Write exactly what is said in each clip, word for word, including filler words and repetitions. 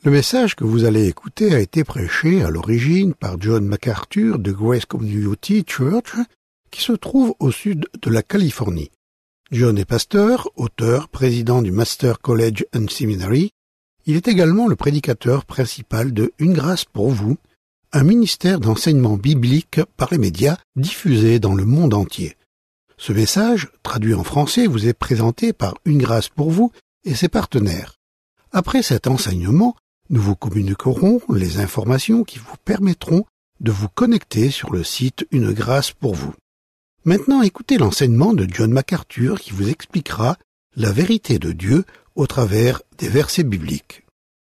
Le message que vous allez écouter a été prêché à l'origine par John MacArthur de Grace Community Church, qui se trouve au sud de la Californie. John est pasteur, auteur, président du Master College and Seminary. Il est également le prédicateur principal de Une grâce pour vous, un ministère d'enseignement biblique par les médias diffusé dans le monde entier. Ce message, traduit en français, vous est présenté par Une grâce pour vous et ses partenaires. Après cet enseignement, nous vous communiquerons les informations qui vous permettront de vous connecter sur le site Une grâce pour vous. Maintenant, écoutez l'enseignement de John MacArthur qui vous expliquera la vérité de Dieu au travers des versets bibliques.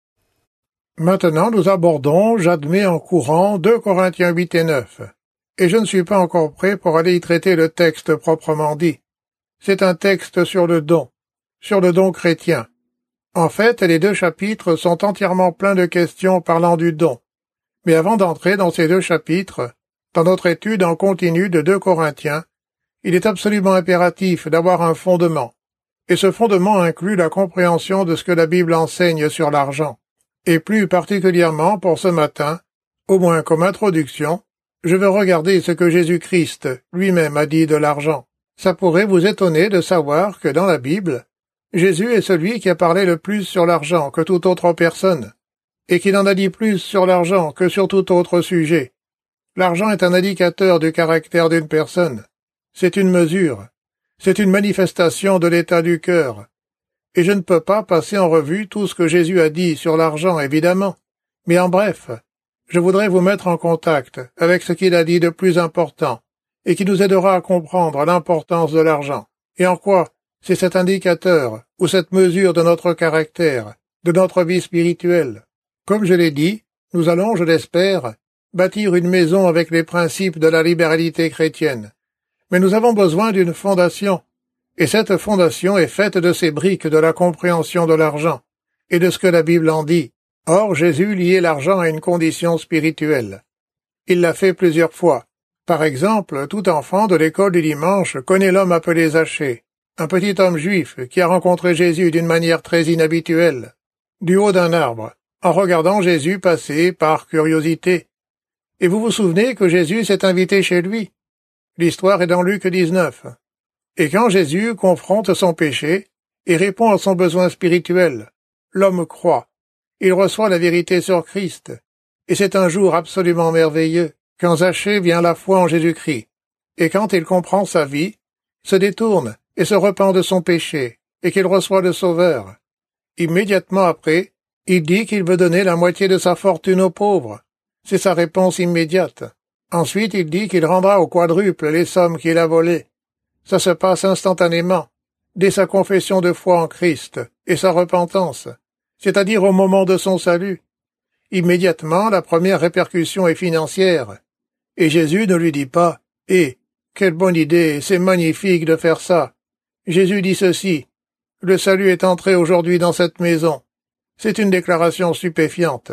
Maintenant, nous abordons, j'admets en courant, deux Corinthiens huit et neuf. Et je ne suis pas encore prêt pour aller y traiter le texte proprement dit. C'est un texte sur le don, sur le don chrétien. En fait, les deux chapitres sont entièrement pleins de questions parlant du don. Mais avant d'entrer dans ces deux chapitres, dans notre étude en continu de deux Corinthiens, il est absolument impératif d'avoir un fondement. Et ce fondement inclut la compréhension de ce que la Bible enseigne sur l'argent. Et plus particulièrement pour ce matin, au moins comme introduction, je veux regarder ce que Jésus-Christ lui-même a dit de l'argent. Ça pourrait vous étonner de savoir que dans la Bible, Jésus est celui qui a parlé le plus sur l'argent que toute autre personne, et qu'il en a dit plus sur l'argent que sur tout autre sujet. L'argent est un indicateur du caractère d'une personne. C'est une mesure. C'est une manifestation de l'état du cœur. Et je ne peux pas passer en revue tout ce que Jésus a dit sur l'argent, évidemment. Mais en bref, je voudrais vous mettre en contact avec ce qu'il a dit de plus important, et qui nous aidera à comprendre l'importance de l'argent, et en quoi c'est cet indicateur ou cette mesure de notre caractère, de notre vie spirituelle. Comme je l'ai dit, nous allons, je l'espère, bâtir une maison avec les principes de la libéralité chrétienne. Mais nous avons besoin d'une fondation, et cette fondation est faite de ces briques de la compréhension de l'argent, et de ce que la Bible en dit. Or, Jésus liait l'argent à une condition spirituelle. Il l'a fait plusieurs fois. Par exemple, tout enfant de l'école du dimanche connaît l'homme appelé Zachée, un petit homme juif qui a rencontré Jésus d'une manière très inhabituelle, du haut d'un arbre, en regardant Jésus passer par curiosité. Et vous vous souvenez que Jésus s'est invité chez lui? L'histoire est dans Luc dix-neuf. Et quand Jésus confronte son péché et répond à son besoin spirituel, l'homme croit. Il reçoit la vérité sur Christ. Et c'est un jour absolument merveilleux, quand Zachée vient à la foi en Jésus-Christ. Et quand il comprend sa vie, se détourne et se repent de son péché, et qu'il reçoit le Sauveur. Immédiatement après, il dit qu'il veut donner la moitié de sa fortune aux pauvres. C'est sa réponse immédiate. Ensuite, il dit qu'il rendra au quadruple les sommes qu'il a volées. Ça se passe instantanément, dès sa confession de foi en Christ et sa repentance, c'est-à-dire au moment de son salut. Immédiatement, la première répercussion est financière. Et Jésus ne lui dit pas « Eh, quelle bonne idée, c'est magnifique de faire ça !» Jésus dit ceci, « Le salut est entré aujourd'hui dans cette maison. » C'est une déclaration stupéfiante.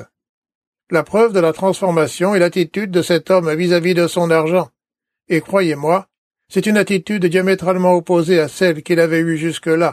La preuve de la transformation est l'attitude de cet homme vis-à-vis de son argent. Et croyez-moi, c'est une attitude diamétralement opposée à celle qu'il avait eue jusque-là.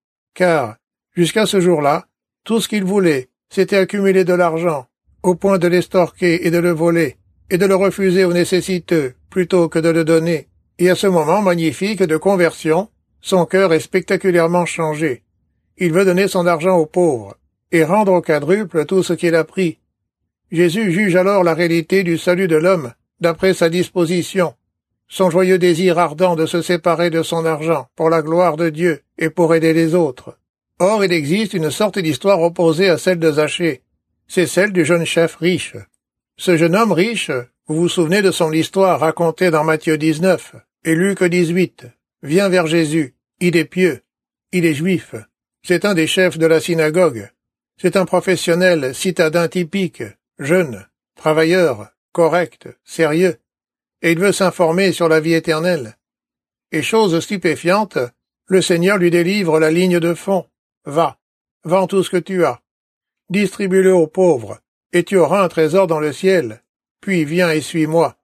Car, jusqu'à ce jour-là, tout ce qu'il voulait, c'était accumuler de l'argent, au point de l'estorquer et de le voler, et de le refuser aux nécessiteux, plutôt que de le donner. Et à ce moment magnifique de conversion, son cœur est spectaculairement changé. Il veut donner son argent aux pauvres, et rendre au quadruple tout ce qu'il a pris. Jésus juge alors la réalité du salut de l'homme, d'après sa disposition, son joyeux désir ardent de se séparer de son argent, pour la gloire de Dieu, et pour aider les autres. Or, il existe une sorte d'histoire opposée à celle de Zachée. C'est celle du jeune chef riche. Ce jeune homme riche, vous vous souvenez de son histoire racontée dans Matthieu dix-neuf et Luc dix-huit, vient vers Jésus. Il est pieux. Il est juif. C'est un des chefs de la synagogue. C'est un professionnel citadin typique, jeune, travailleur, correct, sérieux. Et il veut s'informer sur la vie éternelle. Et chose stupéfiante, le Seigneur lui délivre la ligne de fond. Va, vends tout ce que tu as. Distribue-le aux pauvres, et tu auras un trésor dans le ciel. Puis viens et suis-moi.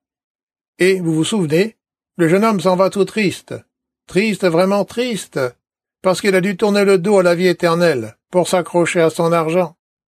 Et, vous vous souvenez, le jeune homme s'en va tout triste. Triste, vraiment triste, parce qu'il a dû tourner le dos à la vie éternelle pour s'accrocher à son argent.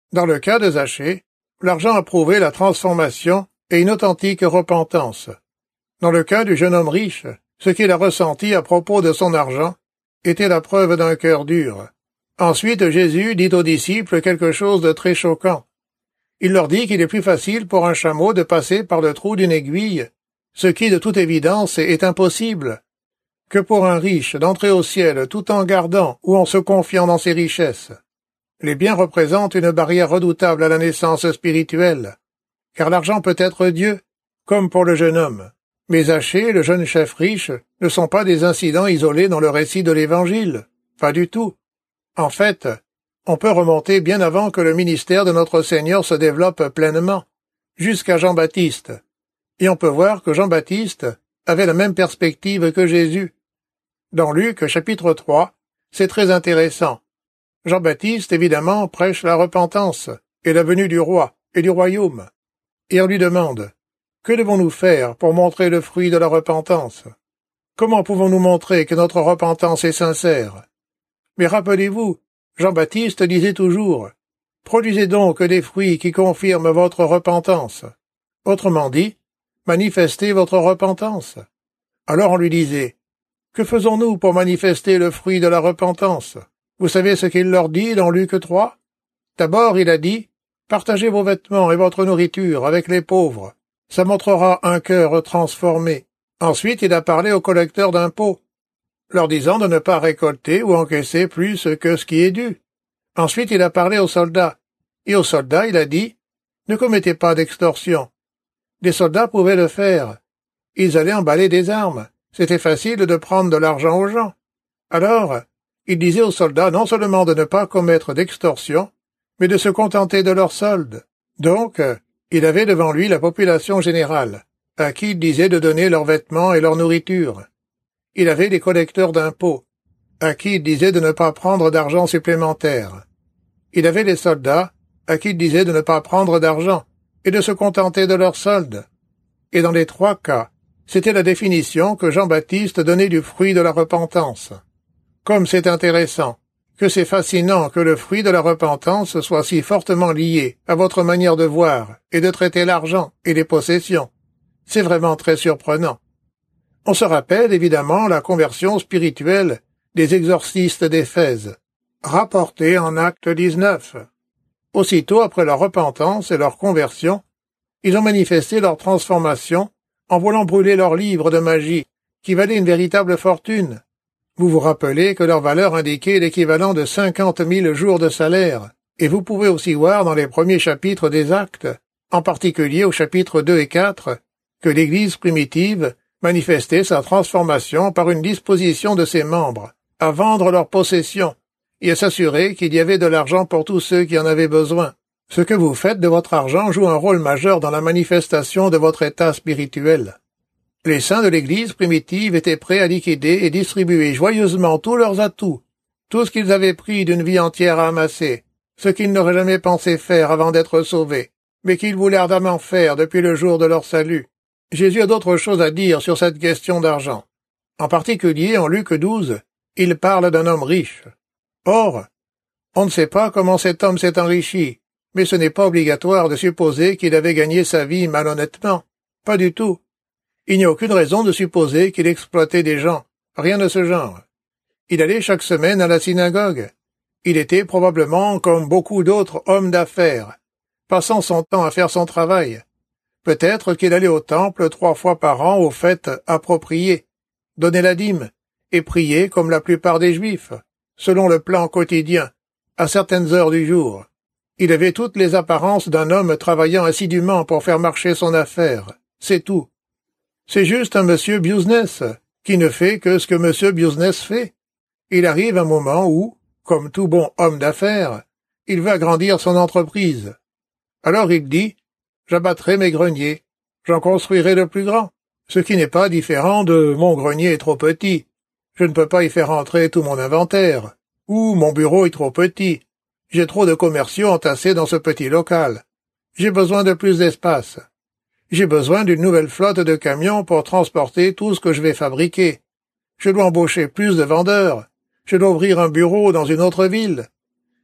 Dans le cas de Zachée, l'argent a prouvé la transformation et une authentique repentance. Dans le cas du jeune homme riche, ce qu'il a ressenti à propos de son argent était la preuve d'un cœur dur. Ensuite, Jésus dit aux disciples quelque chose de très choquant. Il leur dit qu'il est plus facile pour un chameau de passer par le trou d'une aiguille, ce qui, de toute évidence, est impossible, que pour un riche d'entrer au ciel tout en gardant ou en se confiant dans ses richesses. Les biens représentent une barrière redoutable à la naissance spirituelle, car l'argent peut être Dieu, comme pour le jeune homme. Mais Zachée, le jeune chef riche, ne sont pas des incidents isolés dans le récit de l'Évangile. Pas du tout. En fait, on peut remonter bien avant que le ministère de notre Seigneur se développe pleinement, jusqu'à Jean-Baptiste. Et on peut voir que Jean-Baptiste avait la même perspective que Jésus. Dans Luc, chapitre trois, c'est très intéressant. Jean-Baptiste, évidemment, prêche la repentance et la venue du roi et du royaume. Et on lui demande, que devons-nous faire pour montrer le fruit de la repentance? Comment pouvons-nous montrer que notre repentance est sincère? Mais rappelez-vous, Jean-Baptiste disait toujours, « Produisez donc des fruits qui confirment votre repentance. » Autrement dit, manifestez votre repentance. Alors on lui disait, « Que faisons-nous pour manifester le fruit de la repentance ?» Vous savez ce qu'il leur dit dans Luc trois? D'abord, il a dit, « Partagez vos vêtements et votre nourriture avec les pauvres. Ça montrera un cœur transformé. » Ensuite, il a parlé aux collecteurs d'impôts, leur disant de ne pas récolter ou encaisser plus que ce qui est dû. Ensuite, il a parlé aux soldats, et aux soldats, il a dit, « Ne commettez pas d'extorsion. » Des soldats pouvaient le faire. Ils allaient emballer des armes. C'était facile de prendre de l'argent aux gens. Alors, il disait aux soldats non seulement de ne pas commettre d'extorsion, mais de se contenter de leur solde. Donc, il avait devant lui la population générale, à qui il disait de donner leurs vêtements et leur nourriture. Il avait les collecteurs d'impôts, à qui il disait de ne pas prendre d'argent supplémentaire. Il avait les soldats, à qui il disait de ne pas prendre d'argent et de se contenter de leur solde. Et dans les trois cas, c'était la définition que Jean-Baptiste donnait du fruit de la repentance. Comme c'est intéressant, que c'est fascinant que le fruit de la repentance soit si fortement lié à votre manière de voir et de traiter l'argent et les possessions. C'est vraiment très surprenant. On se rappelle évidemment la conversion spirituelle des exorcistes d'Éphèse, rapportée en Acte dix-neuf. Aussitôt après leur repentance et leur conversion, ils ont manifesté leur transformation en voulant brûler leurs livres de magie, qui valaient une véritable fortune. Vous vous rappelez que leur valeur indiquait l'équivalent de cinquante mille jours de salaire, et vous pouvez aussi voir dans les premiers chapitres des Actes, en particulier au chapitre deux et quatre, que l'Église primitive manifestait sa transformation par une disposition de ses membres à vendre leurs possessions et à s'assurer qu'il y avait de l'argent pour tous ceux qui en avaient besoin. Ce que vous faites de votre argent joue un rôle majeur dans la manifestation de votre état spirituel. Les saints de l'Église primitive étaient prêts à liquider et distribuer joyeusement tous leurs atouts, tout ce qu'ils avaient pris d'une vie entière à amasser, ce qu'ils n'auraient jamais pensé faire avant d'être sauvés, mais qu'ils voulaient ardemment faire depuis le jour de leur salut. Jésus a d'autres choses à dire sur cette question d'argent. En particulier, en Luc douze, il parle d'un homme riche. Or, on ne sait pas comment cet homme s'est enrichi, mais ce n'est pas obligatoire de supposer qu'il avait gagné sa vie malhonnêtement. Pas du tout. Il n'y a aucune raison de supposer qu'il exploitait des gens. Rien de ce genre. Il allait chaque semaine à la synagogue. Il était probablement comme beaucoup d'autres hommes d'affaires, passant son temps à faire son travail. Peut-être qu'il allait au temple trois fois par an aux fêtes appropriées, donner la dîme, et prier comme la plupart des Juifs, selon le plan quotidien, à certaines heures du jour. Il avait toutes les apparences d'un homme travaillant assidûment pour faire marcher son affaire. C'est tout. C'est juste un monsieur business, qui ne fait que ce que monsieur business fait. Il arrive un moment où, comme tout bon homme d'affaires, il veut agrandir son entreprise. Alors il dit, j'abattrai mes greniers, j'en construirai de plus grands, ce qui n'est pas différent de mon grenier est trop petit, je ne peux pas y faire entrer tout mon inventaire, ou mon bureau est trop petit, j'ai trop de commerciaux entassés dans ce petit local, j'ai besoin de plus d'espace, j'ai besoin d'une nouvelle flotte de camions pour transporter tout ce que je vais fabriquer, je dois embaucher plus de vendeurs, je dois ouvrir un bureau dans une autre ville.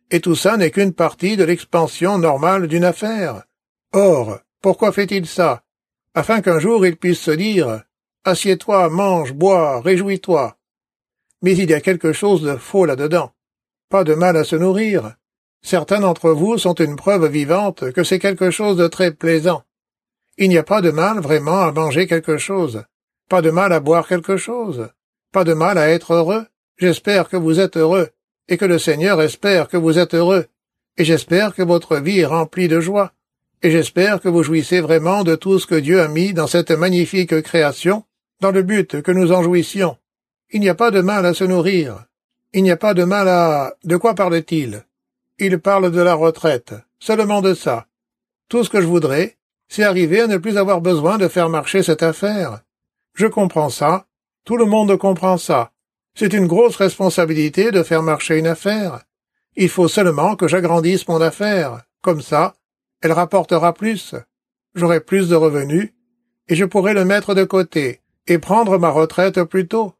Et tout ça n'est qu'une partie de l'expansion normale d'une affaire. Or, pourquoi fait-il ça? Afin qu'un jour il puisse se dire « Assieds-toi, mange, bois, réjouis-toi ». Mais il y a quelque chose de faux là-dedans. Pas de mal à se nourrir. Certains d'entre vous sont une preuve vivante que c'est quelque chose de très plaisant. Il n'y a pas de mal vraiment à manger quelque chose. Pas de mal à boire quelque chose. Pas de mal à être heureux. J'espère que vous êtes heureux, et que le Seigneur espère que vous êtes heureux, et j'espère que votre vie est remplie de joie, et j'espère que vous jouissez vraiment de tout ce que Dieu a mis dans cette magnifique création, dans le but que nous en jouissions. Il n'y a pas de mal à se nourrir. Il n'y a pas de mal à... De quoi parle-t-il? Il parle de la retraite, seulement de ça. Tout ce que je voudrais, c'est arriver à ne plus avoir besoin de faire marcher cette affaire. Je comprends ça, tout le monde comprend ça. C'est une grosse responsabilité de faire marcher une affaire. Il faut seulement que j'agrandisse mon affaire. Comme ça, elle rapportera plus. J'aurai plus de revenus, et je pourrai le mettre de côté, et prendre ma retraite plus tôt.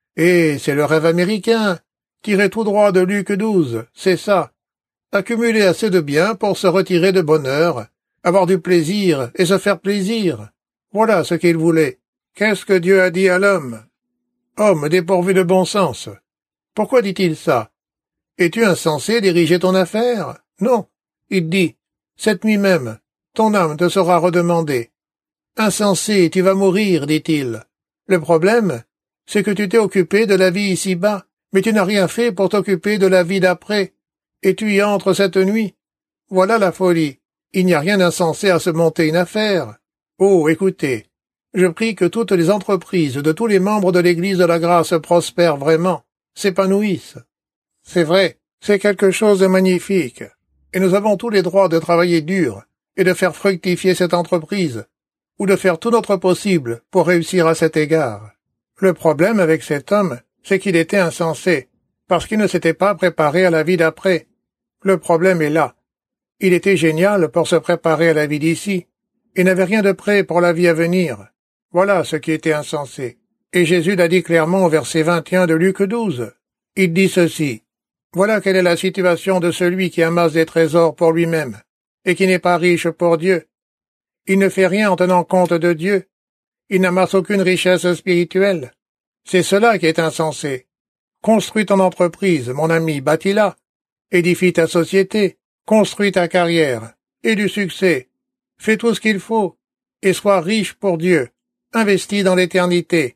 Et c'est le rêve américain. Tirer tout droit de Luc douze, c'est ça. Accumuler assez de biens pour se retirer de bonne heure, avoir du plaisir et se faire plaisir. Voilà ce qu'il voulait. Qu'est-ce que Dieu a dit à l'homme? Homme dépourvu de bon sens. Pourquoi dit-il ça? Es-tu insensé diriger ton affaire? Non. Il dit, cette nuit même, ton âme te sera redemandée. Insensé, tu vas mourir, dit-il. Le problème, c'est que tu t'es occupé de la vie ici-bas, mais tu n'as rien fait pour t'occuper de la vie d'après, et tu y entres cette nuit. Voilà la folie. Il n'y a rien d'insensé à se monter une affaire. Oh, écoutez. Je prie que toutes les entreprises de tous les membres de l'Église de la Grâce prospèrent vraiment, s'épanouissent. C'est vrai, c'est quelque chose de magnifique, et nous avons tous les droits de travailler dur et de faire fructifier cette entreprise, ou de faire tout notre possible pour réussir à cet égard. Le problème avec cet homme, c'est qu'il était insensé, parce qu'il ne s'était pas préparé à la vie d'après. Le problème est là. Il était génial pour se préparer à la vie d'ici, et n'avait rien de prêt pour la vie à venir. Voilà ce qui était insensé. Et Jésus l'a dit clairement au verset vingt et un de Luc douze. Il dit ceci. Voilà quelle est la situation de celui qui amasse des trésors pour lui-même, et qui n'est pas riche pour Dieu. Il ne fait rien en tenant compte de Dieu. Il n'amasse aucune richesse spirituelle. C'est cela qui est insensé. Construis ton entreprise, mon ami, bâtis-la. Édifie ta société, construis ta carrière, et du succès. Fais tout ce qu'il faut, et sois riche pour Dieu. Investis dans l'éternité.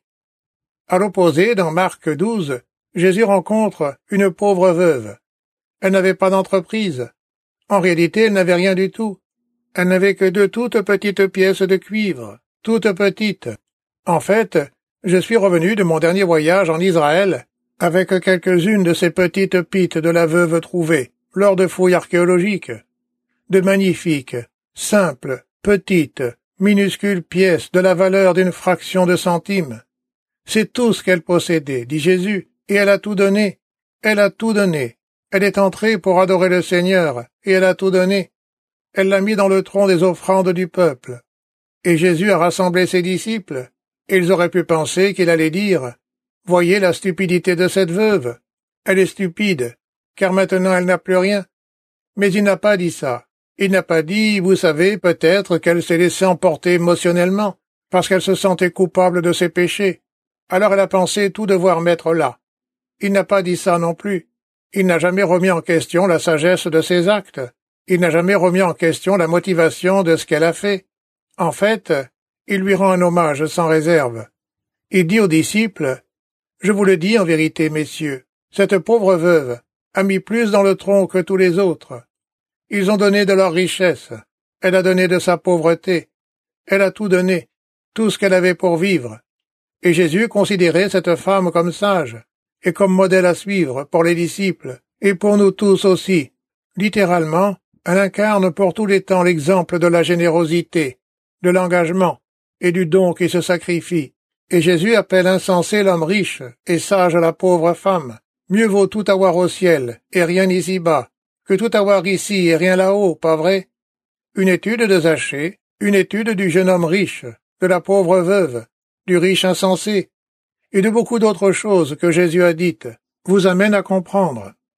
À l'opposé, dans Marc douze, Jésus rencontre une pauvre veuve. Elle n'avait pas d'entreprise. En réalité, elle n'avait rien du tout. Elle n'avait que deux toutes petites pièces de cuivre, toutes petites. En fait, je suis revenu de mon dernier voyage en Israël avec quelques-unes de ces petites pites de la veuve trouvées lors de fouilles archéologiques. De magnifiques, simples, petites, minuscules pièces de la valeur d'une fraction de centime. C'est tout ce qu'elle possédait, dit Jésus, et elle a tout donné. Elle a tout donné. Elle est entrée pour adorer le Seigneur, et elle a tout donné. Elle l'a mis dans le tronc des offrandes du peuple. Et Jésus a rassemblé ses disciples, et ils auraient pu penser qu'il allait dire « Voyez la stupidité de cette veuve. Elle est stupide, car maintenant elle n'a plus rien. » Mais il n'a pas dit ça. Il n'a pas dit, vous savez, peut-être qu'elle s'est laissée emporter émotionnellement, parce qu'elle se sentait coupable de ses péchés. Alors elle a pensé tout devoir mettre là. Il n'a pas dit ça non plus. Il n'a jamais remis en question la sagesse de ses actes. Il n'a jamais remis en question la motivation de ce qu'elle a fait. En fait, il lui rend un hommage sans réserve. Il dit aux disciples, « Je vous le dis en vérité, messieurs, cette pauvre veuve a mis plus dans le tronc que tous les autres. Ils ont donné de leur richesse. Elle a donné de sa pauvreté. Elle a tout donné, tout ce qu'elle avait pour vivre. Et Jésus considérait cette femme comme sage, et comme modèle à suivre pour les disciples, et pour nous tous aussi. Littéralement, elle incarne pour tous les temps l'exemple de la générosité, de l'engagement, et du don qui se sacrifie. Et Jésus appelle insensé l'homme riche, et sage la pauvre femme. Mieux vaut tout avoir au ciel, et rien ici-bas, que tout avoir ici et rien là-haut, pas vrai? Une étude de Zachée, une étude du jeune homme riche, de la pauvre veuve, du riche insensé, et de beaucoup d'autres choses que Jésus a dites, vous amène à comprendre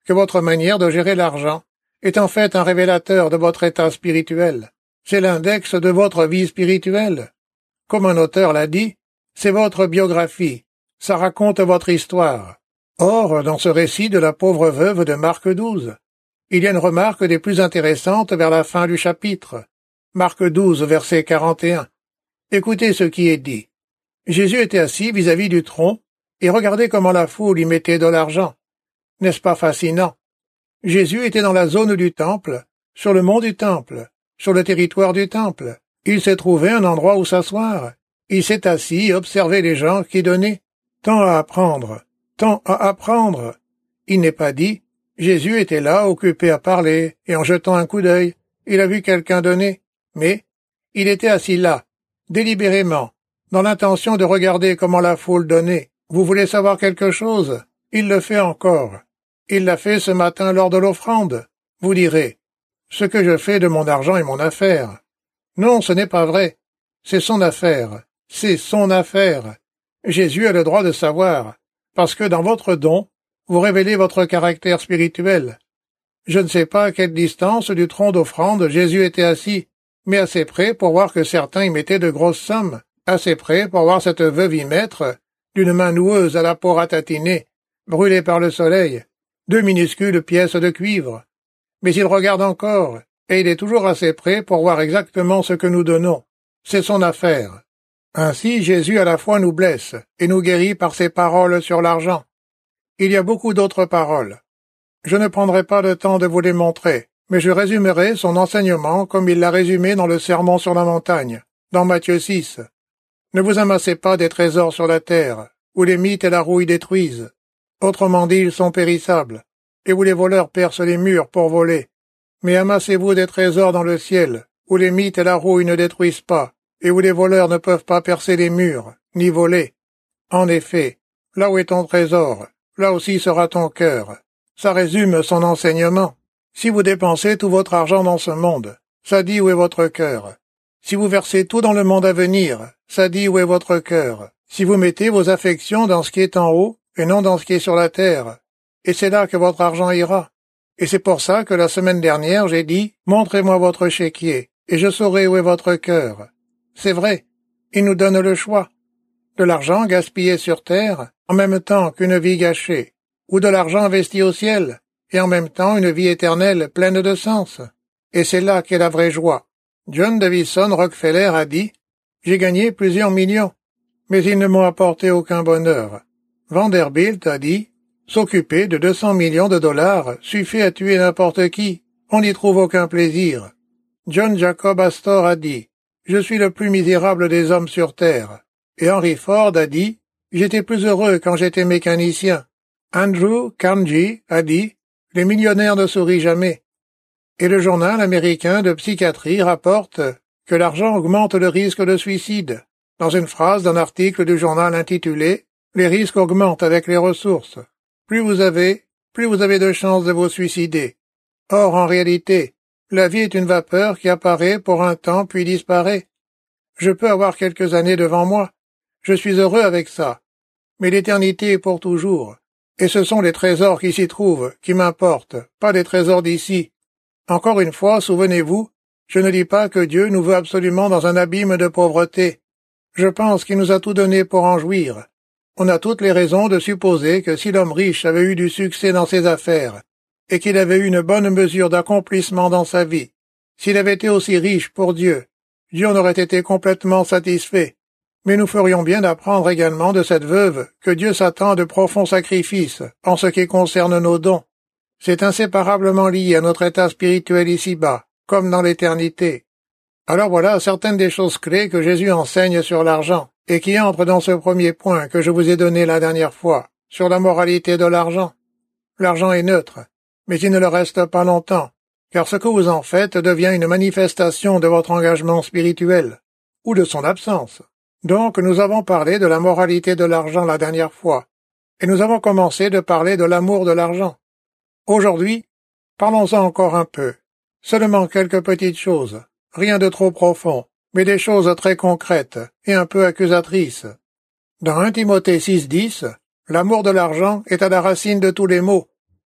que votre manière de gérer l'argent est en fait un révélateur de votre état spirituel. C'est l'index de votre vie spirituelle. Comme un auteur l'a dit, c'est votre biographie. Ça raconte votre histoire. Or, dans ce récit de la pauvre veuve de Marc douze, il y a une remarque des plus intéressantes vers la fin du chapitre. Marc douze, verset quarante et un. Écoutez ce qui est dit. Jésus était assis vis-à-vis du tronc, et regardez comment la foule y mettait de l'argent. N'est-ce pas fascinant? Jésus était dans la zone du temple, sur le mont du temple, sur le territoire du temple. Il s'est trouvé un endroit où s'asseoir. Il s'est assis et observé les gens qui donnaient. Tant à apprendre, tant à apprendre. Il n'est pas dit, Jésus était là, occupé à parler, et en jetant un coup d'œil, il a vu quelqu'un donner. Mais il était assis là, délibérément, dans l'intention de regarder comment la foule donnait. Vous voulez savoir quelque chose? Il le fait encore. Il l'a fait ce matin lors de l'offrande. Vous direz, ce que je fais de mon argent est mon affaire. Non, ce n'est pas vrai. C'est son affaire. C'est son affaire. Jésus a le droit de savoir, parce que dans votre don, vous révélez votre caractère spirituel. Je ne sais pas à quelle distance du tronc d'offrande Jésus était assis, mais assez près pour voir que certains y mettaient de grosses sommes, assez près pour voir cette veuve y mettre, d'une main noueuse à la peau ratatinée, brûlée par le soleil, deux minuscules pièces de cuivre. Mais il regarde encore, et il est toujours assez près pour voir exactement ce que nous donnons. C'est son affaire. Ainsi, Jésus à la fois nous blesse et nous guérit par ses paroles sur l'argent. Il y a beaucoup d'autres paroles. Je ne prendrai pas le temps de vous les montrer, mais je résumerai son enseignement comme il l'a résumé dans le Sermon sur la montagne, dans Matthieu six. Ne vous amassez pas des trésors sur la terre, où les mites et la rouille détruisent. Autrement dit, ils sont périssables, et où les voleurs percent les murs pour voler. Mais amassez-vous des trésors dans le ciel, où les mites et la rouille ne détruisent pas, et où les voleurs ne peuvent pas percer les murs, ni voler. En effet, là où est ton trésor, là aussi sera ton cœur. Ça résume son enseignement. Si vous dépensez tout votre argent dans ce monde, ça dit où est votre cœur. Si vous versez tout dans le monde à venir, ça dit où est votre cœur. Si vous mettez vos affections dans ce qui est en haut, et non dans ce qui est sur la terre, et c'est là que votre argent ira. Et c'est pour ça que la semaine dernière j'ai dit, montrez-moi votre chéquier, et je saurai où est votre cœur. C'est vrai, il nous donne le choix. De l'argent gaspillé sur terre, en même temps qu'une vie gâchée, ou de l'argent investi au ciel, et en même temps une vie éternelle pleine de sens. Et c'est là qu'est la vraie joie. John Davison Rockefeller a dit, « J'ai gagné plusieurs millions, mais ils ne m'ont apporté aucun bonheur. » Vanderbilt a dit, « S'occuper de deux cents millions de dollars suffit à tuer n'importe qui, on n'y trouve aucun plaisir. » John Jacob Astor a dit, « Je suis le plus misérable des hommes sur terre. » Et Henry Ford a dit, « J'étais plus heureux quand j'étais mécanicien. » Andrew Carnegie a dit, « Les millionnaires ne sourient jamais. » Et le journal américain de psychiatrie rapporte que l'argent augmente le risque de suicide, dans une phrase d'un article du journal intitulé « Les risques augmentent avec les ressources. Plus vous avez, plus vous avez de chances de vous suicider. » Or, en réalité, la vie est une vapeur qui apparaît pour un temps puis disparaît. Je peux avoir quelques années devant moi. Je suis heureux avec ça. Mais l'éternité est pour toujours. Et ce sont les trésors qui s'y trouvent qui m'importent, pas les trésors d'ici. Encore une fois, souvenez-vous, je ne dis pas que Dieu nous veut absolument dans un abîme de pauvreté. Je pense qu'il nous a tout donné pour en jouir. On a toutes les raisons de supposer que si l'homme riche avait eu du succès dans ses affaires, et qu'il avait eu une bonne mesure d'accomplissement dans sa vie, s'il avait été aussi riche pour Dieu, Dieu en aurait été complètement satisfait. Mais nous ferions bien d'apprendre également de cette veuve que Dieu s'attend à de profonds sacrifices en ce qui concerne nos dons. C'est inséparablement lié à notre état spirituel ici-bas, comme dans l'éternité. Alors voilà certaines des choses clés que Jésus enseigne sur l'argent, et qui entrent dans ce premier point que je vous ai donné la dernière fois, sur la moralité de l'argent. L'argent est neutre, mais il ne le reste pas longtemps, car ce que vous en faites devient une manifestation de votre engagement spirituel, ou de son absence. Donc nous avons parlé de la moralité de l'argent la dernière fois, et nous avons commencé de parler de l'amour de l'argent. Aujourd'hui, parlons-en encore un peu, seulement quelques petites choses, rien de trop profond, mais des choses très concrètes et un peu accusatrices. Dans un Timothée six dix, l'amour de l'argent est à la racine de tous les maux.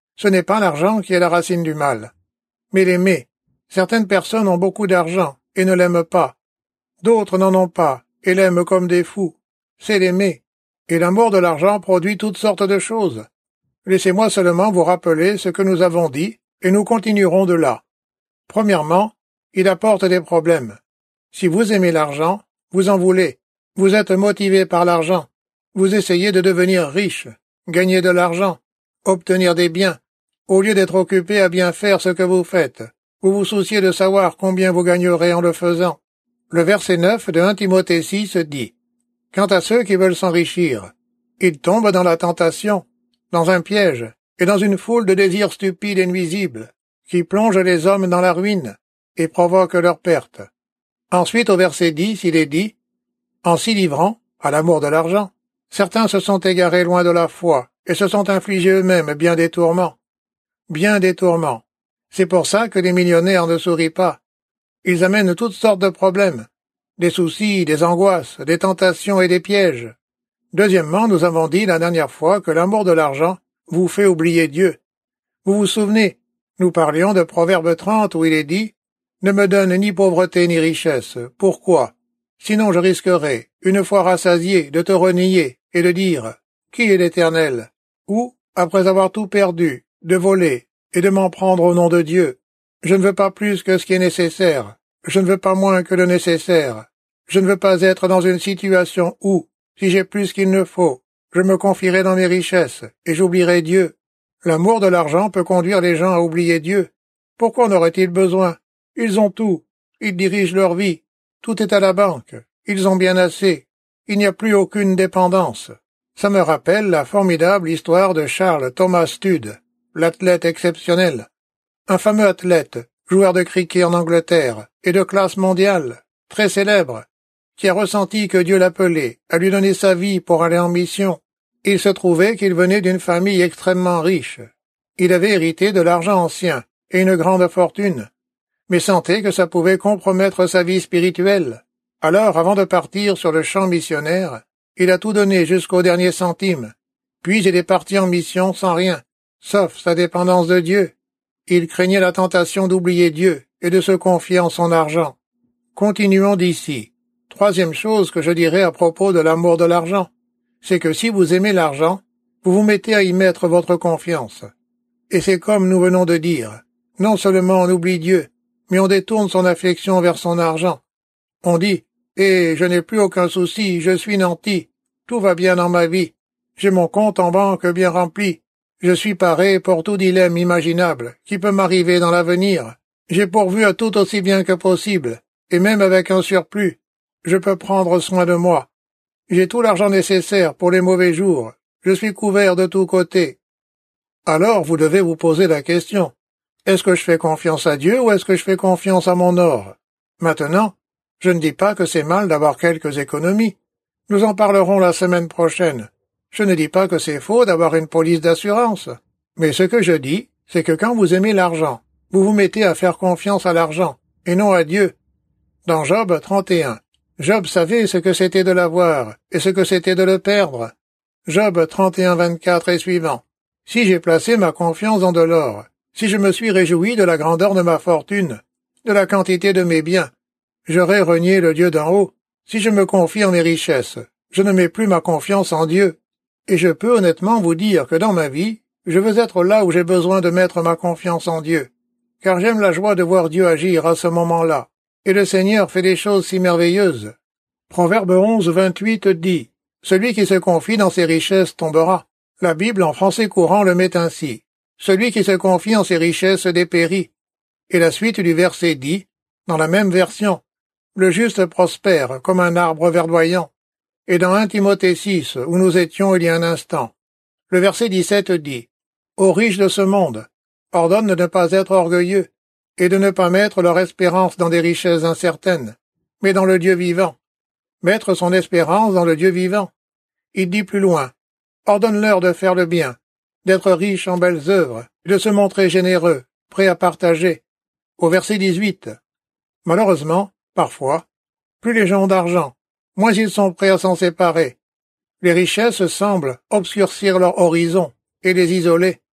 Ce n'est pas l'argent qui est la racine du mal, mais l'aimer. Certaines personnes ont beaucoup d'argent et ne l'aiment pas. D'autres n'en ont pas et l'aiment comme des fous. C'est l'aimer. Et l'amour de l'argent produit toutes sortes de choses. Laissez-moi seulement vous rappeler ce que nous avons dit, et nous continuerons de là. Premièrement, il apporte des problèmes. Si vous aimez l'argent, vous en voulez. Vous êtes motivé par l'argent. Vous essayez de devenir riche, gagner de l'argent, obtenir des biens. Au lieu d'être occupé à bien faire ce que vous faites, vous vous souciez de savoir combien vous gagnerez en le faisant. Le verset neuf de un Timothée six dit « Quant à ceux qui veulent s'enrichir, ils tombent dans la tentation, dans un piège, et dans une foule de désirs stupides et nuisibles, qui plongent les hommes dans la ruine et provoquent leur perte. » Ensuite, au verset dix, il est dit « En s'y livrant à l'amour de l'argent, certains se sont égarés loin de la foi et se sont infligés eux-mêmes bien des tourments. » Bien des tourments. C'est pour ça que les millionnaires ne sourient pas. Ils amènent toutes sortes de problèmes, des soucis, des angoisses, des tentations et des pièges. Deuxièmement, nous avons dit la dernière fois que l'amour de l'argent vous fait oublier Dieu. Vous vous souvenez, nous parlions de Proverbe trente où il est dit « Ne me donne ni pauvreté ni richesse. Pourquoi? Sinon je risquerais, une fois rassasié, de te renier et de dire « Qui est l'Éternel ?» ou, après avoir tout perdu, de voler et de m'en prendre au nom de Dieu. Je ne veux pas plus que ce qui est nécessaire. Je ne veux pas moins que le nécessaire. Je ne veux pas être dans une situation où, si j'ai plus qu'il ne faut, je me confierai dans mes richesses et j'oublierai Dieu. L'amour de l'argent peut conduire les gens à oublier Dieu. Pourquoi en auraient-ils besoin? Ils ont tout. Ils dirigent leur vie. Tout est à la banque. Ils ont bien assez. Il n'y a plus aucune dépendance. Ça me rappelle la formidable histoire de Charles Thomas Studd, l'athlète exceptionnel. Un fameux athlète, joueur de cricket en Angleterre, et de classe mondiale, très célèbre, qui a ressenti que Dieu l'appelait à lui donner sa vie pour aller en mission. Il se trouvait qu'il venait d'une famille extrêmement riche. Il avait hérité de l'argent ancien et une grande fortune, mais sentait que ça pouvait compromettre sa vie spirituelle. Alors, avant de partir sur le champ missionnaire, il a tout donné jusqu'au dernier centime, puis il est parti en mission sans rien, sauf sa dépendance de Dieu. Il craignait la tentation d'oublier Dieu et de se confier en son argent. Continuons d'ici. Troisième chose que je dirais à propos de l'amour de l'argent, c'est que si vous aimez l'argent, vous vous mettez à y mettre votre confiance. Et c'est comme nous venons de dire, non seulement on oublie Dieu, mais on détourne son affection vers son argent. On dit, « Eh, je n'ai plus aucun souci, je suis nanti, tout va bien dans ma vie, j'ai mon compte en banque bien rempli. Je suis paré pour tout dilemme imaginable qui peut m'arriver dans l'avenir. J'ai pourvu à tout aussi bien que possible, et même avec un surplus. Je peux prendre soin de moi. J'ai tout l'argent nécessaire pour les mauvais jours. Je suis couvert de tous côtés. » Alors vous devez vous poser la question. Est-ce que je fais confiance à Dieu ou est-ce que je fais confiance à mon or? Maintenant, je ne dis pas que c'est mal d'avoir quelques économies. Nous en parlerons la semaine prochaine. Je ne dis pas que c'est faux d'avoir une police d'assurance. Mais ce que je dis, c'est que quand vous aimez l'argent, vous vous mettez à faire confiance à l'argent, et non à Dieu. Dans Job trente et un, Job savait ce que c'était de l'avoir, et ce que c'était de le perdre. Job trente et un, vingt-quatre et suivant. Si j'ai placé ma confiance dans de l'or, si je me suis réjoui de la grandeur de ma fortune, de la quantité de mes biens, j'aurais renié le Dieu d'en haut. Si je me confie en mes richesses, je ne mets plus ma confiance en Dieu. Et je peux honnêtement vous dire que dans ma vie, je veux être là où j'ai besoin de mettre ma confiance en Dieu, car j'aime la joie de voir Dieu agir à ce moment-là, et le Seigneur fait des choses si merveilleuses. Proverbe onze, vingt-huit dit « Celui qui se confie dans ses richesses tombera ». La Bible en français courant le met ainsi « Celui qui se confie en ses richesses dépérit ». Et la suite du verset dit, dans la même version, « Le juste prospère comme un arbre verdoyant ». Et dans un Timothée six, où nous étions il y a un instant, le verset dix-sept dit « Aux riches de ce monde, ordonne de ne pas être orgueilleux, et de ne pas mettre leur espérance dans des richesses incertaines, mais dans le Dieu vivant. Mettre son espérance dans le Dieu vivant. » Il dit plus loin « Ordonne-leur de faire le bien, d'être riches en belles œuvres, et de se montrer généreux, prêts à partager. » Au verset dix-huit. Malheureusement, parfois, plus les gens ont d'argent, moins ils sont prêts à s'en séparer. Les richesses semblent obscurcir leur horizon et les isoler.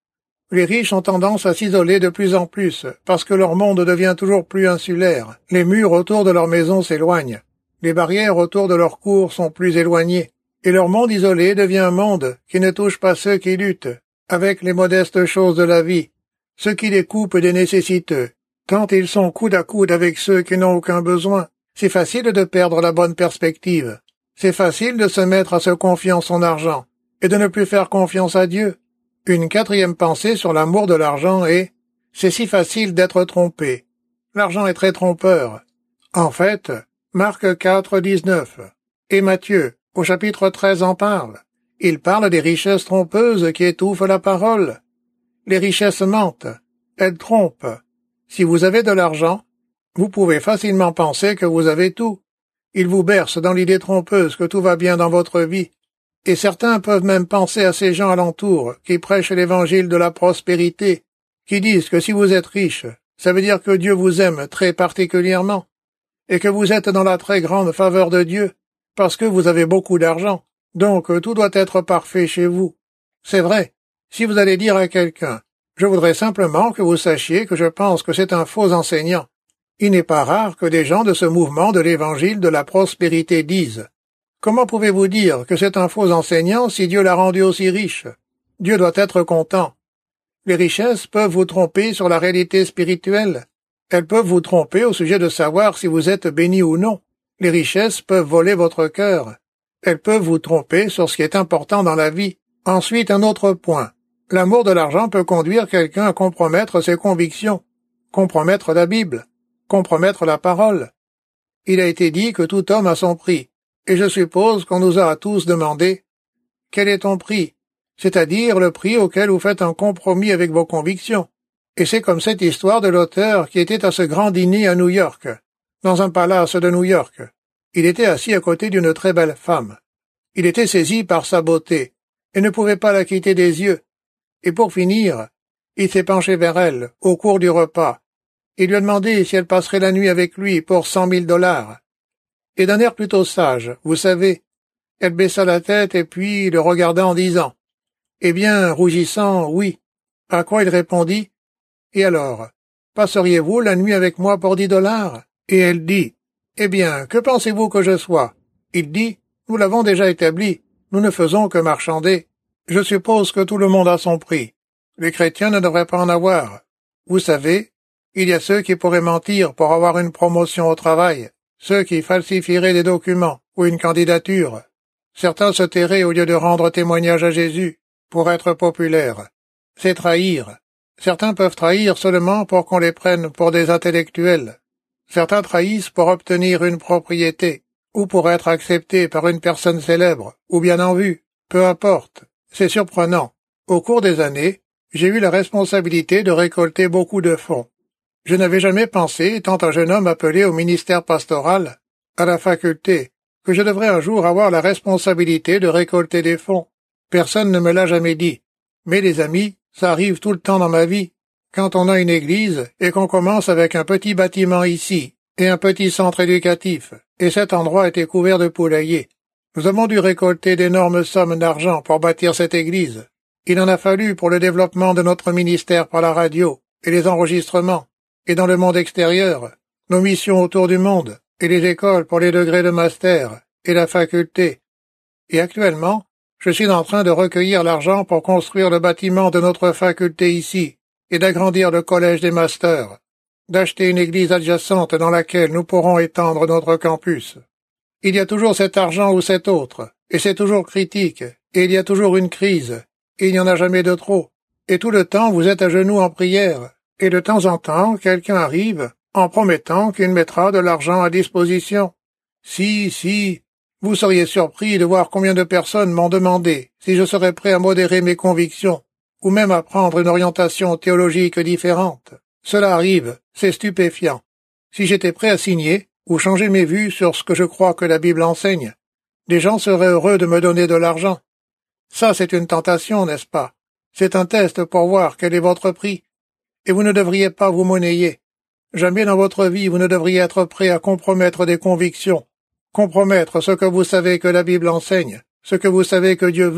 Les riches ont tendance à s'isoler de plus en plus, parce que leur monde devient toujours plus insulaire. Les murs autour de leur maison s'éloignent. Les barrières autour de leur cour sont plus éloignées. Et leur monde isolé devient un monde qui ne touche pas ceux qui luttent avec les modestes choses de la vie, ceux qui les coupent des nécessiteux. Quand ils sont coude à coude avec ceux qui n'ont aucun besoin, c'est facile de perdre la bonne perspective. C'est facile de se mettre à se confier en son argent et de ne plus faire confiance à Dieu. Une quatrième pensée sur l'amour de l'argent est « c'est si facile d'être trompé ». L'argent est très trompeur. En fait, Marc quatre, dix-neuf et Matthieu, au chapitre treize, en parle. Il parle des richesses trompeuses qui étouffent la parole. Les richesses mentent. Elles trompent. Si vous avez de l'argent, vous pouvez facilement penser que vous avez tout. Il vous berce dans l'idée trompeuse que tout va bien dans votre vie. Et certains peuvent même penser à ces gens alentour qui prêchent l'évangile de la prospérité, qui disent que si vous êtes riche, ça veut dire que Dieu vous aime très particulièrement, et que vous êtes dans la très grande faveur de Dieu, parce que vous avez beaucoup d'argent. Donc tout doit être parfait chez vous. C'est vrai. Si vous allez dire à quelqu'un « Je voudrais simplement que vous sachiez que je pense que c'est un faux enseignant », il n'est pas rare que des gens de ce mouvement de l'évangile de la prospérité disent « Comment pouvez-vous dire que c'est un faux enseignant si Dieu l'a rendu aussi riche? Dieu doit être content. » Les richesses peuvent vous tromper sur la réalité spirituelle. Elles peuvent vous tromper au sujet de savoir si vous êtes béni ou non. Les richesses peuvent voler votre cœur. Elles peuvent vous tromper sur ce qui est important dans la vie. Ensuite, un autre point. L'amour de l'argent peut conduire quelqu'un à compromettre ses convictions, compromettre la Bible, compromettre la parole. Il a été dit que tout homme a son prix, et je suppose qu'on nous a à tous demandé « Quel est ton prix ?» c'est-à-dire le prix auquel vous faites un compromis avec vos convictions. Et c'est comme cette histoire de l'auteur qui était à ce grand dîner à New York, dans un palace de New York. Il était assis à côté d'une très belle femme. Il était saisi par sa beauté, et ne pouvait pas la quitter des yeux. Et pour finir, il s'est penché vers elle, au cours du repas. Il lui a demandé si elle passerait la nuit avec lui pour cent mille dollars. Et d'un air plutôt sage, vous savez, elle baissa la tête et puis le regarda en disant « Eh bien, rougissant, oui. » À quoi il répondit « Et alors, passeriez-vous la nuit avec moi pour dix dollars ?» Et elle dit « Eh bien, que pensez-vous que je sois ?» Il dit « Nous l'avons déjà établi, nous ne faisons que marchander. Je suppose que tout le monde a son prix. Les chrétiens ne devraient pas en avoir. Vous savez, il y a ceux qui pourraient mentir pour avoir une promotion au travail, ceux qui falsifieraient des documents ou une candidature. Certains se tairaient au lieu de rendre témoignage à Jésus pour être populaires. C'est trahir. Certains peuvent trahir seulement pour qu'on les prenne pour des intellectuels. Certains trahissent pour obtenir une propriété, ou pour être acceptés par une personne célèbre, ou bien en vue. Peu importe. C'est surprenant. Au cours des années, j'ai eu la responsabilité de récolter beaucoup de fonds. Je n'avais jamais pensé, étant un jeune homme appelé au ministère pastoral, à la faculté, que je devrais un jour avoir la responsabilité de récolter des fonds. Personne ne me l'a jamais dit. Mais les amis, ça arrive tout le temps dans ma vie. Quand on a une église et qu'on commence avec un petit bâtiment ici et un petit centre éducatif, et cet endroit était couvert de poulaillers, nous avons dû récolter d'énormes sommes d'argent pour bâtir cette église. Il en a fallu pour le développement de notre ministère par la radio et les enregistrements, et dans le monde extérieur, nos missions autour du monde, et les écoles pour les degrés de master, et la faculté. Et actuellement, je suis en train de recueillir l'argent pour construire le bâtiment de notre faculté ici, et d'agrandir le collège des masters, d'acheter une église adjacente dans laquelle nous pourrons étendre notre campus. Il y a toujours cet argent ou cet autre, et c'est toujours critique, et il y a toujours une crise, et il n'y en a jamais de trop. Et tout le temps vous êtes à genoux en prière, et de temps en temps quelqu'un arrive en promettant qu'il mettra de l'argent à disposition. Si, si, vous seriez surpris de voir combien de personnes m'ont demandé si je serais prêt à modérer mes convictions, ou même à prendre une orientation théologique différente. Cela arrive, c'est stupéfiant. Si j'étais prêt à signer, ou changer mes vues sur ce que je crois que la Bible enseigne, des gens seraient heureux de me donner de l'argent. Ça, c'est une tentation, n'est-ce pas? C'est un test pour voir quel est votre prix. Et vous ne devriez pas vous monnayer. Jamais dans votre vie vous ne devriez être prêt à compromettre des convictions, compromettre ce que vous savez que la Bible enseigne, ce que vous savez que Dieu veut,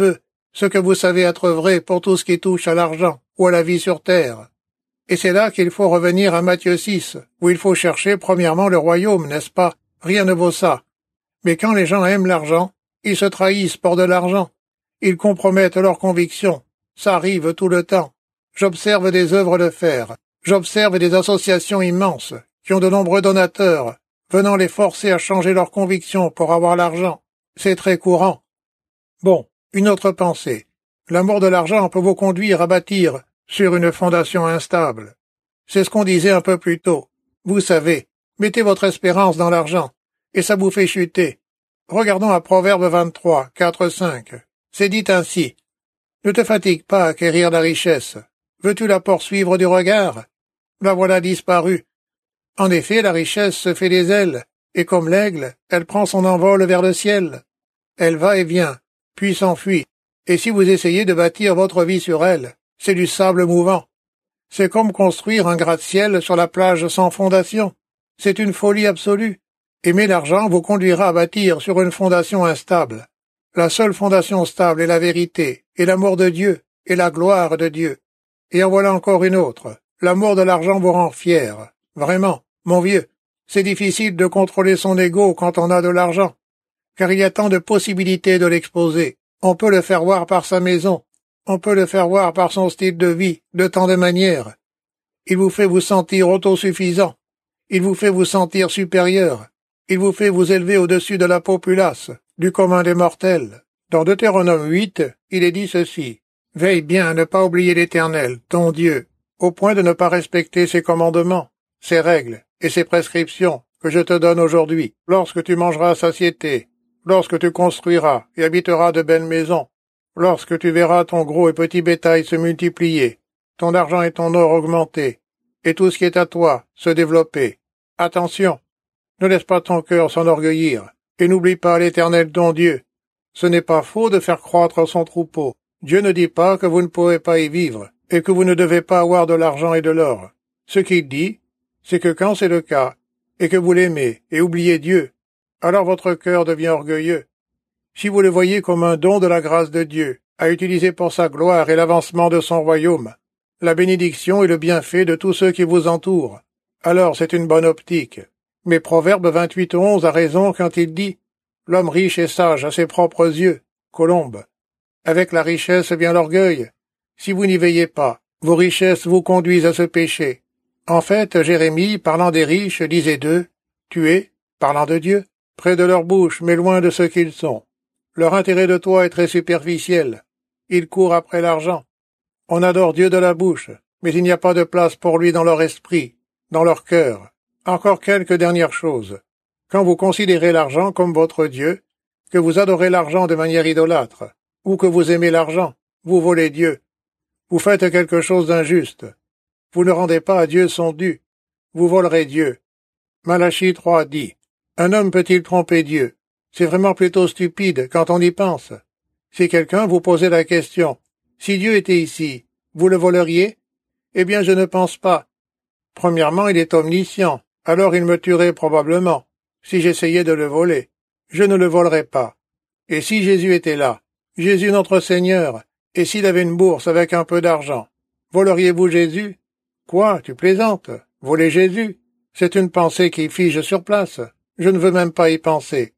ce que vous savez être vrai pour tout ce qui touche à l'argent ou à la vie sur terre. Et c'est là qu'il faut revenir à Matthieu six, où il faut chercher premièrement le royaume, n'est-ce pas? Rien ne vaut ça. Mais quand les gens aiment l'argent, ils se trahissent pour de l'argent. Ils compromettent leurs convictions. Ça arrive tout le temps. J'observe des œuvres de fer. J'observe des associations immenses, qui ont de nombreux donateurs, venant les forcer à changer leurs convictions pour avoir l'argent. C'est très courant. Bon, une autre pensée. L'amour de l'argent peut vous conduire à bâtir sur une fondation instable. C'est ce qu'on disait un peu plus tôt. Vous savez, mettez votre espérance dans l'argent, et ça vous fait chuter. Regardons à Proverbe vingt-trois, quatre, cinq. C'est dit ainsi. Ne te fatigue pas à acquérir la richesse. Veux-tu la poursuivre du regard? La voilà disparue. En effet, la richesse se fait des ailes, et comme l'aigle, elle prend son envol vers le ciel. Elle va et vient, puis s'enfuit, et si vous essayez de bâtir votre vie sur elle, c'est du sable mouvant. C'est comme construire un gratte-ciel sur la plage sans fondation. C'est une folie absolue. Aimer l'argent vous conduira à bâtir sur une fondation instable. La seule fondation stable est la vérité, et l'amour de Dieu, et la gloire de Dieu. Et en voilà encore une autre. L'amour de l'argent vous rend fier. Vraiment, mon vieux, c'est difficile de contrôler son ego quand on a de l'argent, car il y a tant de possibilités de l'exposer. On peut le faire voir par sa maison, on peut le faire voir par son style de vie, de tant de manières. Il vous fait vous sentir autosuffisant, il vous fait vous sentir supérieur, il vous fait vous élever au-dessus de la populace, du commun des mortels. Dans Deutéronome huit, il est dit ceci. « Veille bien à ne pas oublier l'Éternel, ton Dieu, au point de ne pas respecter ses commandements, ses règles et ses prescriptions que je te donne aujourd'hui, lorsque tu mangeras à satiété, lorsque tu construiras et habiteras de belles maisons, lorsque tu verras ton gros et petit bétail se multiplier, ton argent et ton or augmenter, et tout ce qui est à toi se développer. Attention, ne laisse pas ton cœur s'enorgueillir, et n'oublie pas l'Éternel ton Dieu. Ce n'est pas faux de faire croître son troupeau. Dieu ne dit pas que vous ne pourrez pas y vivre, et que vous ne devez pas avoir de l'argent et de l'or. Ce qu'il dit, c'est que quand c'est le cas, et que vous l'aimez et oubliez Dieu, alors votre cœur devient orgueilleux. Si vous le voyez comme un don de la grâce de Dieu, à utiliser pour sa gloire et l'avancement de son royaume, la bénédiction et le bienfait de tous ceux qui vous entourent, alors c'est une bonne optique. Mais Proverbe vingt-huit onze a raison quand il dit « L'homme riche et sage à ses propres yeux, Colombe. Avec la richesse vient l'orgueil. Si vous n'y veillez pas, vos richesses vous conduisent à ce péché. » En fait, Jérémie, parlant des riches, disait d'eux « Tu es, parlant de Dieu, près de leur bouche, mais loin de ce qu'ils sont. Leur intérêt de toi est très superficiel. Ils courent après l'argent. On adore Dieu de la bouche, mais il n'y a pas de place pour lui dans leur esprit, dans leur cœur. Encore quelques dernières choses. Quand vous considérez l'argent comme votre Dieu, que vous adorez l'argent de manière idolâtre, ou que vous aimez l'argent, vous volez Dieu. Vous faites quelque chose d'injuste. Vous ne rendez pas à Dieu son dû. Vous volerez Dieu. Malachie trois dit « Un homme peut-il tromper Dieu? C'est vraiment plutôt stupide quand on y pense. Si quelqu'un vous posait la question « Si Dieu était ici, vous le voleriez ?» Eh bien, je ne pense pas. Premièrement, il est omniscient, alors il me tuerait probablement, si j'essayais de le voler. Je ne le volerais pas. Et si Jésus était là, Jésus notre Seigneur, et s'il avait une bourse avec un peu d'argent, voleriez-vous Jésus? Quoi, tu plaisantes? Voler Jésus? C'est une pensée qui fige sur place. Je ne veux même pas y penser.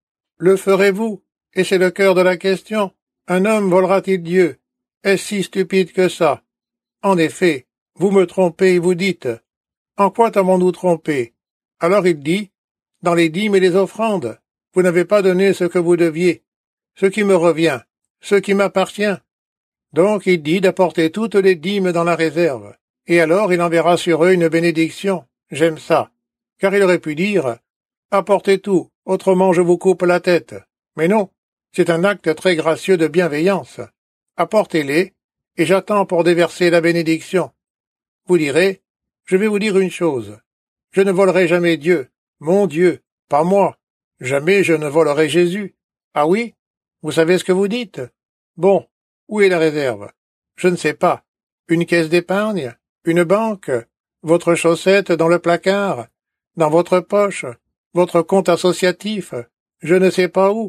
Le ferez-vous? Et c'est le cœur de la question. Un homme volera-t-il Dieu? Est-ce si stupide que ça? En effet, vous me trompez et vous dites, en quoi t'avons-nous trompé? Alors il dit, dans les dîmes et les offrandes, vous n'avez pas donné ce que vous deviez, ce qui me revient, ce qui m'appartient. Donc il dit d'apporter toutes les dîmes dans la réserve, et alors il enverra sur eux une bénédiction. J'aime ça, car il aurait pu dire, apportez tout, autrement je vous coupe la tête. Mais non, c'est un acte très gracieux de bienveillance. Apportez-les, et j'attends pour déverser la bénédiction. Vous direz, je vais vous dire une chose. Je ne volerai jamais Dieu, mon Dieu, pas moi. Jamais je ne volerai Jésus. Ah oui? Vous savez ce que vous dites? Bon, où est la réserve? Je ne sais pas. Une caisse d'épargne? Une banque? Votre chaussette dans le placard? Dans votre poche? Votre compte associatif? Je ne sais pas où.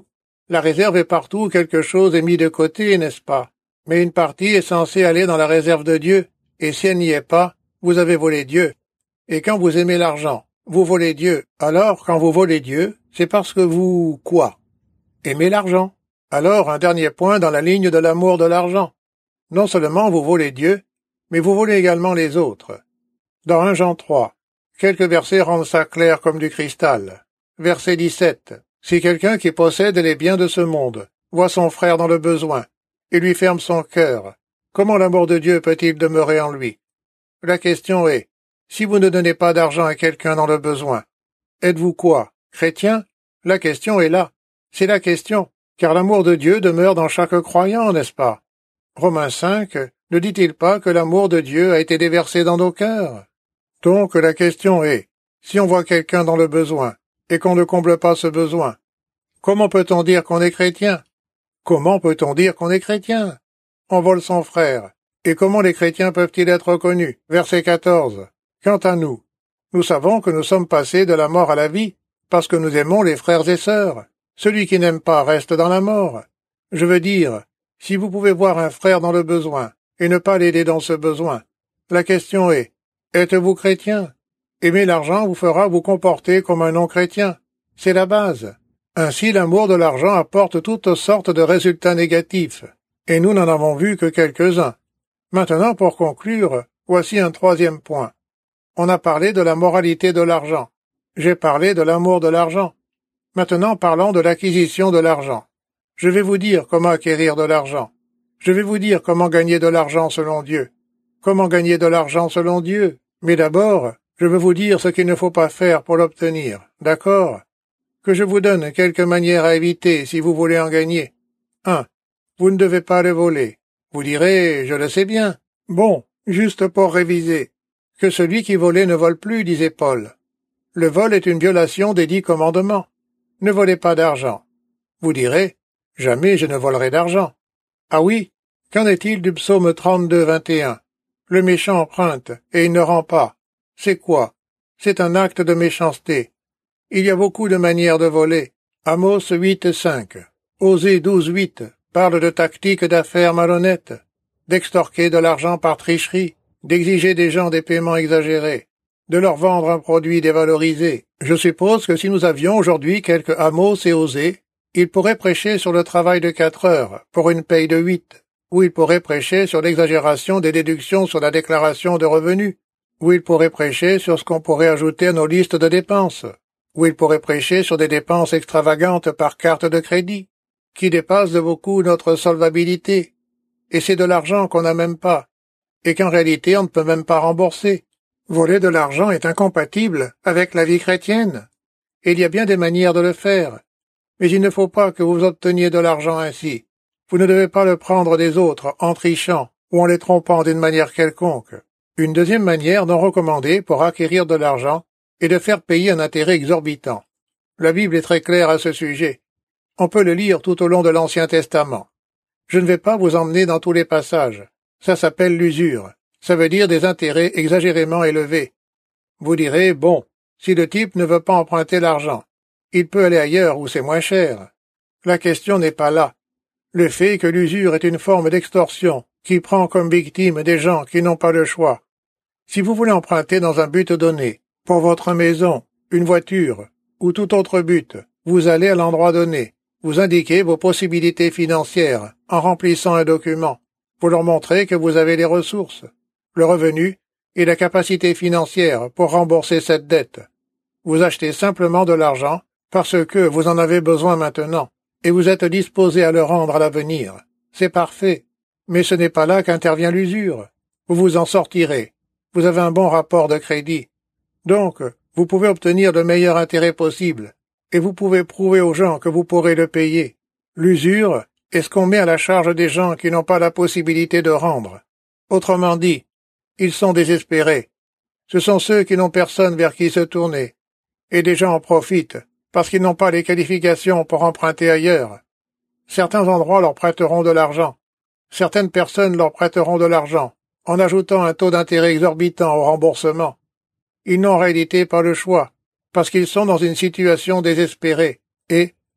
La réserve est partout où quelque chose est mis de côté, n'est-ce pas? Mais une partie est censée aller dans la réserve de Dieu, et si elle n'y est pas, vous avez volé Dieu. Et quand vous aimez l'argent, vous volez Dieu. Alors, quand vous volez Dieu, c'est parce que vous, quoi? Aimez l'argent. Alors, un dernier point dans la ligne de l'amour de l'argent. Non seulement vous volez Dieu, mais vous volez également les autres. Dans un Jean trois, quelques versets rendent ça clair comme du cristal. Verset dix-sept. Si quelqu'un qui possède les biens de ce monde voit son frère dans le besoin et lui ferme son cœur, comment l'amour de Dieu peut-il demeurer en lui? La question est, si vous ne donnez pas d'argent à quelqu'un dans le besoin, êtes-vous quoi? Chrétien? La question est là. C'est la question, car l'amour de Dieu demeure dans chaque croyant, n'est-ce pas? Romains cinq ne dit-il pas que l'amour de Dieu a été déversé dans nos cœurs? Donc la question est, si on voit quelqu'un dans le besoin, et qu'on ne comble pas ce besoin, comment peut-on dire qu'on est chrétien? Comment peut-on dire qu'on est chrétien? On vole son frère. Et comment les chrétiens peuvent-ils être reconnus? Verset quatorze. Quant à nous, nous savons que nous sommes passés de la mort à la vie, parce que nous aimons les frères et sœurs. Celui qui n'aime pas reste dans la mort. Je veux dire, si vous pouvez voir un frère dans le besoin, et ne pas l'aider dans ce besoin, la question est, êtes-vous chrétien? Aimer l'argent vous fera vous comporter comme un non-chrétien. C'est la base. Ainsi, l'amour de l'argent apporte toutes sortes de résultats négatifs, et nous n'en avons vu que quelques-uns. Maintenant, pour conclure, voici un troisième point. On a parlé de la moralité de l'argent. J'ai parlé de l'amour de l'argent. Maintenant, parlons de l'acquisition de l'argent. Je vais vous dire comment acquérir de l'argent. Je vais vous dire comment gagner de l'argent selon Dieu. Comment gagner de l'argent selon Dieu? Mais d'abord, je veux vous dire ce qu'il ne faut pas faire pour l'obtenir. D'accord? Que je vous donne quelques manières à éviter si vous voulez en gagner. un. Vous ne devez pas le voler. Vous direz, je le sais bien. Bon, juste pour réviser. Que celui qui volait ne vole plus, disait Paul. Le vol est une violation des dix commandements. Ne volez pas d'argent. Vous direz, jamais je ne volerai d'argent. Ah oui? Qu'en est-il du psaume trente-deux, vingt et un? Le méchant emprunte, et il ne rend pas. C'est quoi? C'est un acte de méchanceté. Il y a beaucoup de manières de voler. Amos huit, cinq. Osée douze, huit parle de tactiques d'affaires malhonnêtes, d'extorquer de l'argent par tricherie, d'exiger des gens des paiements exagérés, de leur vendre un produit dévalorisé. Je suppose que si nous avions aujourd'hui quelques Amos et Osée, ils pourraient prêcher sur le travail de quatre heures pour une paye de huit, ou ils pourraient prêcher sur l'exagération des déductions sur la déclaration de revenus, ou ils pourraient prêcher sur ce qu'on pourrait ajouter à nos listes de dépenses, ou ils pourraient prêcher sur des dépenses extravagantes par carte de crédit, qui dépassent de beaucoup notre solvabilité, et c'est de l'argent qu'on n'a même pas, et qu'en réalité on ne peut même pas rembourser. Voler de l'argent est incompatible avec la vie chrétienne, et il y a bien des manières de le faire, mais il ne faut pas que vous obteniez de l'argent ainsi. Vous ne devez pas le prendre des autres en trichant ou en les trompant d'une manière quelconque. Une deuxième manière non recommandée pour acquérir de l'argent est de faire payer un intérêt exorbitant. La Bible est très claire à ce sujet. On peut le lire tout au long de l'Ancien Testament. Je ne vais pas vous emmener dans tous les passages. Ça s'appelle l'usure. Ça veut dire des intérêts exagérément élevés. Vous direz, bon, si le type ne veut pas emprunter l'argent, il peut aller ailleurs où c'est moins cher. La question n'est pas là. Le fait est que l'usure est une forme d'extorsion qui prend comme victime des gens qui n'ont pas le choix. Si vous voulez emprunter dans un but donné, pour votre maison, une voiture ou tout autre but, vous allez à l'endroit donné. Vous indiquez vos possibilités financières en remplissant un document. Vous leur montrez que vous avez les ressources, le revenu et la capacité financière pour rembourser cette dette. Vous achetez simplement de l'argent parce que vous en avez besoin maintenant et vous êtes disposé à le rendre à l'avenir. C'est parfait. Mais ce n'est pas là qu'intervient l'usure. Vous vous en sortirez. Vous avez un bon rapport de crédit. Donc, vous pouvez obtenir le meilleur intérêt possible. Et vous pouvez prouver aux gens que vous pourrez le payer. L'usure est ce qu'on met à la charge des gens qui n'ont pas la possibilité de rendre. Autrement dit, ils sont désespérés. Ce sont ceux qui n'ont personne vers qui se tourner. Et des gens en profitent, parce qu'ils n'ont pas les qualifications pour emprunter ailleurs. Certains endroits leur prêteront de l'argent. Certaines personnes leur prêteront de l'argent, en ajoutant un taux d'intérêt exorbitant au remboursement. Ils n'ont en réalité pas le choix, parce qu'ils sont dans une situation désespérée, et,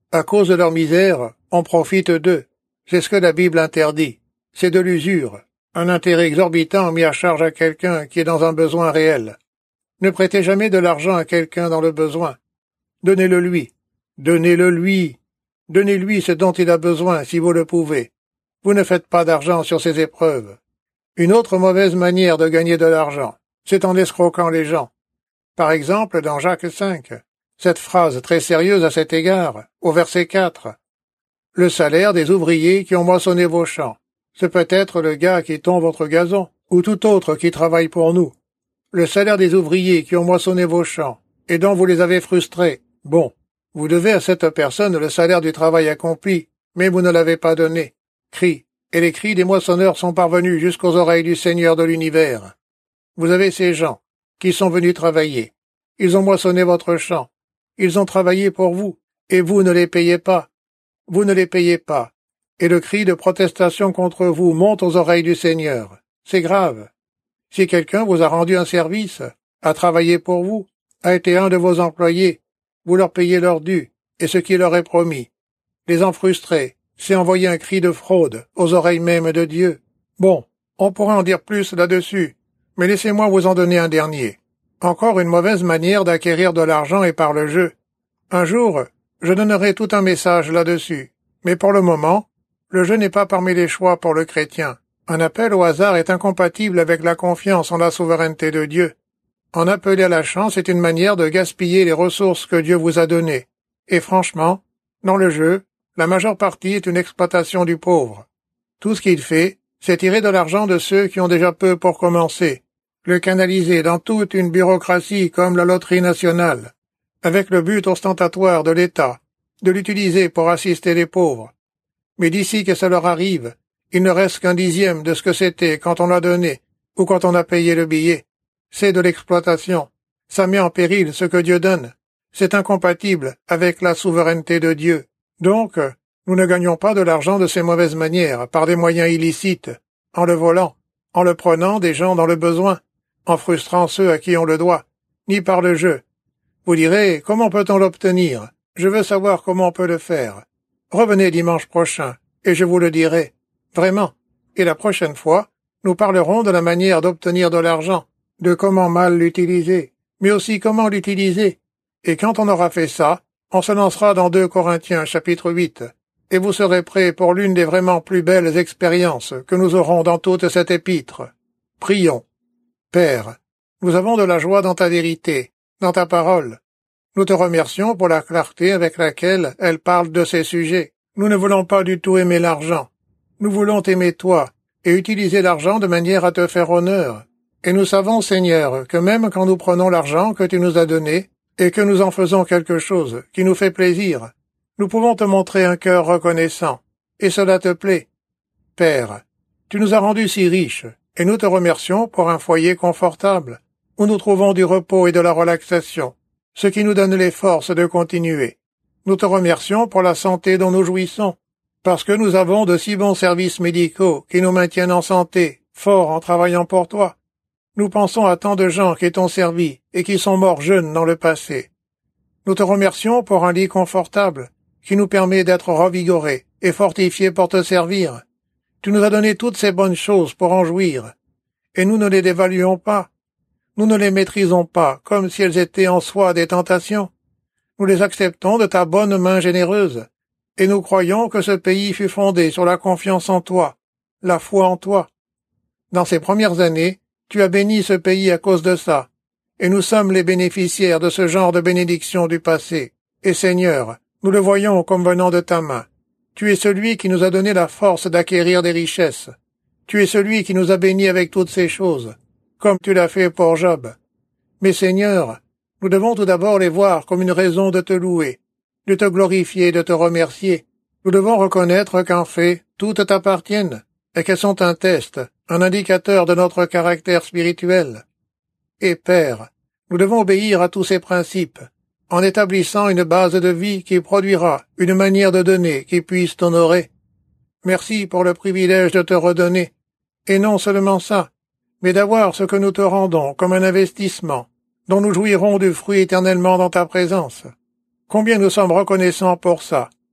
À cause de leur misère, on profite d'eux. C'est ce que la Bible interdit. C'est de l'usure, un intérêt exorbitant mis à charge à quelqu'un qui est dans un besoin réel. Ne prêtez jamais de l'argent à quelqu'un dans le besoin. Donnez-le lui. Donnez-le lui. Donnez-lui ce dont il a besoin si vous le pouvez. Vous ne faites pas d'argent sur ces épreuves. Une autre mauvaise manière de gagner de l'argent, c'est en escroquant les gens. Par exemple, dans Jacques cinq, cette phrase très sérieuse à cet égard, au verset quatre. « Le salaire des ouvriers qui ont moissonné vos champs. C'est peut-être le gars qui tond votre gazon, ou tout autre qui travaille pour nous. Le salaire des ouvriers qui ont moissonné vos champs, et dont vous les avez frustrés. Bon, vous devez à cette personne le salaire du travail accompli, mais vous ne l'avez pas donné. Cris, et les cris des moissonneurs sont parvenus jusqu'aux oreilles du Seigneur de l'univers. Vous avez ces gens qui sont venus travailler. Ils ont moissonné votre champ. Ils ont travaillé pour vous, et vous ne les payez pas. Vous ne les payez pas. Et le cri de protestation contre vous monte aux oreilles du Seigneur. C'est grave. Si quelqu'un vous a rendu un service, a travaillé pour vous, a été un de vos employés, vous leur payez leur dû, et ce qui leur est promis. Les en frustrer, c'est envoyer un cri de fraude aux oreilles même de Dieu. Bon, on pourrait en dire plus là-dessus, mais laissez-moi vous en donner un dernier. Encore une mauvaise manière d'acquérir de l'argent est par le jeu. Un jour, je donnerai tout un message là-dessus, mais pour le moment, le jeu n'est pas parmi les choix pour le chrétien. Un appel au hasard est incompatible avec la confiance en la souveraineté de Dieu. En appeler à la chance est une manière de gaspiller les ressources que Dieu vous a données. Et franchement, dans le jeu, la majeure partie est une exploitation du pauvre. Tout ce qu'il fait, c'est tirer de l'argent de ceux qui ont déjà peu pour commencer, le canaliser dans toute une bureaucratie comme la loterie nationale, avec le but ostentatoire de l'État, de l'utiliser pour assister les pauvres. Mais d'ici que ça leur arrive, il ne reste qu'un dixième de ce que c'était quand on l'a donné, ou quand on a payé le billet. C'est de l'exploitation. Ça met en péril ce que Dieu donne. C'est incompatible avec la souveraineté de Dieu. Donc, nous ne gagnons pas de l'argent de ces mauvaises manières, par des moyens illicites, en le volant, en le prenant des gens dans le besoin, en frustrant ceux à qui on le doit, ni par le jeu. Vous direz, comment peut-on l'obtenir? Je veux savoir comment on peut le faire. Revenez dimanche prochain, et je vous le dirai. Vraiment. Et la prochaine fois, nous parlerons de la manière d'obtenir de l'argent, de comment mal l'utiliser, mais aussi comment l'utiliser. Et quand on aura fait ça, on se lancera dans deux Corinthiens chapitre huit, et vous serez prêts pour l'une des vraiment plus belles expériences que nous aurons dans toute cette épître. Prions. Père, nous avons de la joie dans ta vérité, dans ta parole. Nous te remercions pour la clarté avec laquelle elle parle de ces sujets. Nous ne voulons pas du tout aimer l'argent. Nous voulons t'aimer toi, et utiliser l'argent de manière à te faire honneur. Et nous savons, Seigneur, que même quand nous prenons l'argent que tu nous as donné, et que nous en faisons quelque chose qui nous fait plaisir, nous pouvons te montrer un cœur reconnaissant, et cela te plaît. Père, tu nous as rendus si riches, et nous te remercions pour un foyer confortable, où nous trouvons du repos et de la relaxation, ce qui nous donne les forces de continuer. Nous te remercions pour la santé dont nous jouissons, parce que nous avons de si bons services médicaux qui nous maintiennent en santé, forts en travaillant pour toi. Nous pensons à tant de gens qui t'ont servi et qui sont morts jeunes dans le passé. Nous te remercions pour un lit confortable qui nous permet d'être revigorés et fortifiés pour te servir. Tu nous as donné toutes ces bonnes choses pour en jouir, et nous ne les dévaluons pas. Nous ne les maîtrisons pas comme si elles étaient en soi des tentations. Nous les acceptons de ta bonne main généreuse, et nous croyons que ce pays fut fondé sur la confiance en toi, la foi en toi. Dans ces premières années, tu as béni ce pays à cause de ça, et nous sommes les bénéficiaires de ce genre de bénédiction du passé. Et Seigneur, nous le voyons comme venant de ta main. Tu es celui qui nous a donné la force d'acquérir des richesses. Tu es celui qui nous a bénis avec toutes ces choses, comme tu l'as fait pour Job. Mais Seigneur, nous devons tout d'abord les voir comme une raison de te louer, de te glorifier, de te remercier. Nous devons reconnaître qu'en fait, toutes t'appartiennent, et qu'elles sont un test, un indicateur de notre caractère spirituel. Et Père, nous devons obéir à tous ces principes, en établissant une base de vie qui produira une manière de donner qui puisse t'honorer. Merci pour le privilège de te redonner, et non seulement ça, mais d'avoir ce que nous te rendons comme un investissement, dont nous jouirons du fruit éternellement dans ta présence. Combien nous sommes reconnaissants pour ça,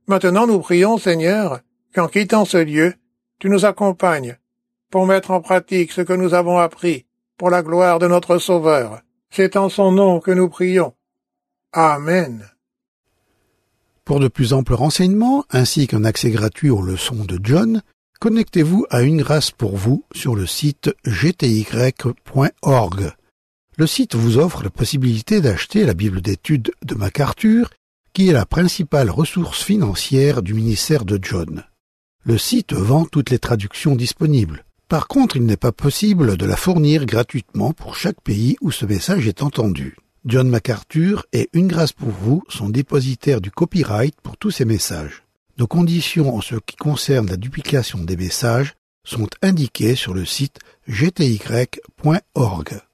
Maintenant nous prions, Seigneur, qu'en quittant ce lieu, tu nous accompagnes pour mettre en pratique ce que nous avons appris pour la gloire de notre Sauveur. C'est en son nom que nous prions. Amen. Pour de plus amples renseignements, ainsi qu'un accès gratuit aux leçons de John, connectez-vous à Une Grâce pour vous sur le site g t y point org. Le site vous offre la possibilité d'acheter la Bible d'études de MacArthur, qui est la principale ressource financière du ministère de John. Le site vend toutes les traductions disponibles. Par contre, il n'est pas possible de la fournir gratuitement pour chaque pays où ce message est entendu. John MacArthur et Une Grâce pour vous sont dépositaires du copyright pour tous ces messages. Nos conditions en ce qui concerne la duplication des messages sont indiquées sur le site g t y point org.